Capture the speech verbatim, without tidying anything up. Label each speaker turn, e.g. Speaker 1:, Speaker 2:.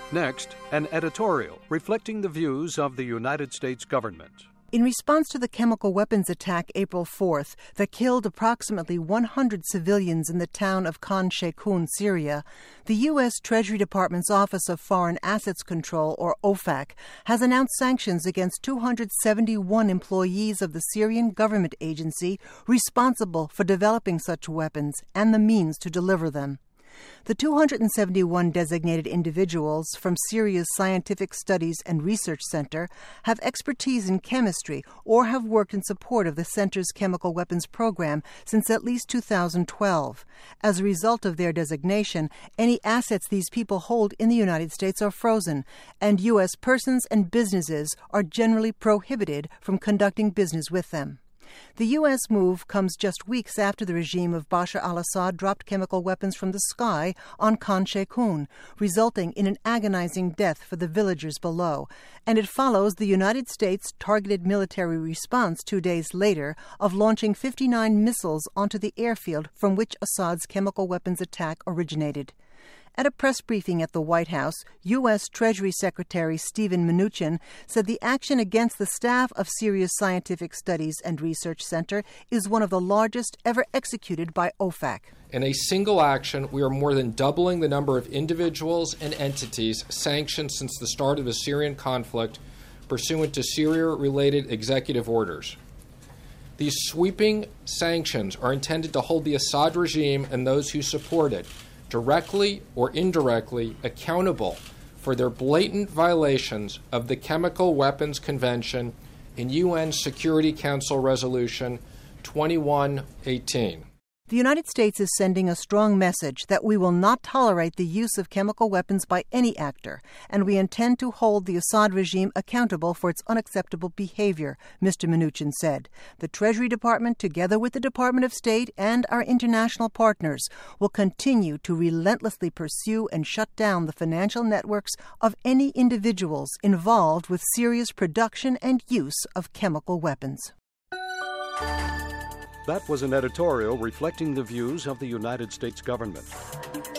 Speaker 1: Next, an editorial reflecting the views of the United States government.
Speaker 2: In response to the chemical weapons attack April fourth that killed approximately one hundred civilians in the town of Khan Sheikhoun, Syria, the U S. Treasury Department's Office of Foreign Assets Control, or O F A C, has announced sanctions against two hundred seventy-one employees of the Syrian government agency responsible for developing such weapons and the means to deliver them. The two hundred seventy-one designated individuals from Syria's Scientific Studies and Research Center have expertise in chemistry or have worked in support of the center's chemical weapons program since at least two thousand twelve. As a result of their designation, any assets these people hold in the United States are frozen, and U S persons and businesses are generally prohibited from conducting business with them. The U S move comes just weeks after the regime of Bashar al-Assad dropped chemical weapons from the sky on Khan Sheikhoun, resulting in an agonizing death for the villagers below, and it follows the United States' targeted military response two days later of launching fifty-nine missiles onto the airfield from which Assad's chemical weapons attack originated. At a press briefing at the White House, U S. Treasury Secretary Steven Mnuchin said the action against the staff of Syria's Scientific Studies and Research Center is one of the largest ever executed by O F A C.
Speaker 3: In a single action, we are more than doubling the number of individuals and entities sanctioned since the start of the Syrian conflict pursuant to Syria-related executive orders. These sweeping sanctions are intended to hold the Assad regime and those who support it directly or indirectly accountable for their blatant violations of the Chemical Weapons Convention in U N Security Council Resolution twenty-one eighteen.
Speaker 2: The United States is sending a strong message that we will not tolerate the use of chemical weapons by any actor, and we intend to hold the Assad regime accountable for its unacceptable behavior, Mister Mnuchin said. The Treasury Department, together with the Department of State and our international partners, will continue to relentlessly pursue and shut down the financial networks of any individuals involved with Syria's production and use of chemical weapons.
Speaker 1: That was an editorial reflecting the views of the United States government.